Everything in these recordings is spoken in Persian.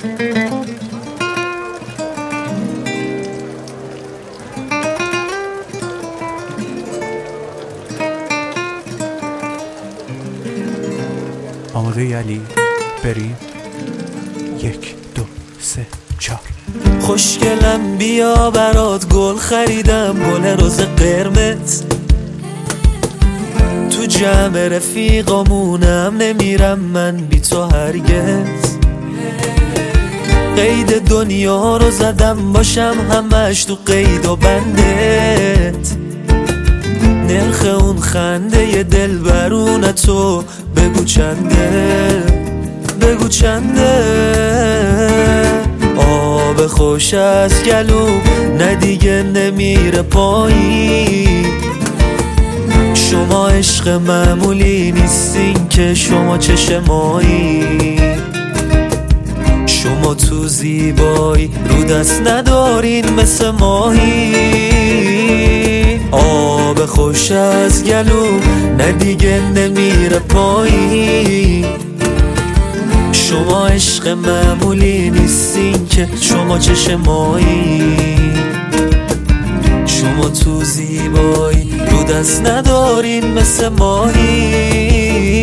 آماده علی؟ بریم؟ 1 2 3 4. خوشگلم بیا برات گل خریدم، گل روز قرمز. تو جمع رفیقامونم نمیرم من بی تو هرگز. قید دنیا رو زدم باشم همش تو قید و بندت. نرخ اون خنده دل برونه تو بگو چنده، بگو چنده. آب خوش از گلو نه دیگه نمیره پایین. شما عشق معمولی نیستین که شما چشمایی. شما تو زیبایی رو دست ندارین مثل ماهی. آب خوش از گلو نه دیگه نمیره پایین. شما عشق معمولی نیستین که شما چشمایی. شما تو زیبایی رو دست ندارین مثل ماهی.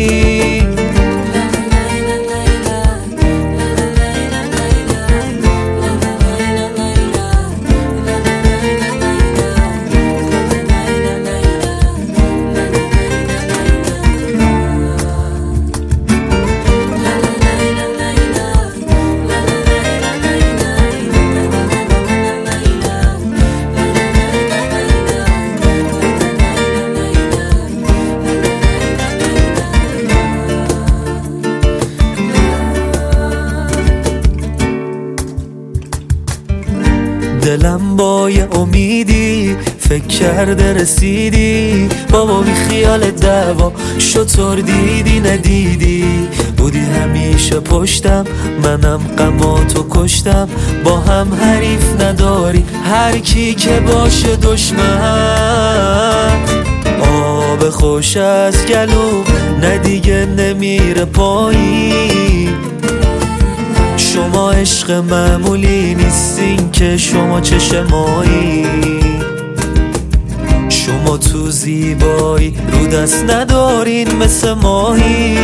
دلم با یه امیدی فکر کرده رسیدی. بابا بی خیال دعوا شطور دیدی ندیدی. بودی همیشه پشتم منم غماتو کشتم. با هم حریف نداری هر کی که باشه دشمن. آب خوش از گلو نه دیگه نمیره پایین. شما عشق معمولی نیستین که شما چشمایی. شما تو زیبایی رو دست ندارین مثل ماهی.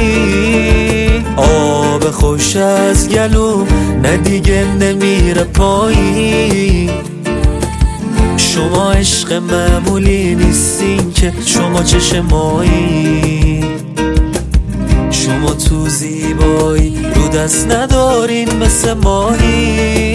آب خوش از گلو نه دیگه نمیره پایین. شما عشق معمولی نیستین که شما چشمایی. شما تو زیبایی رو دست ندارین مثل ماهی.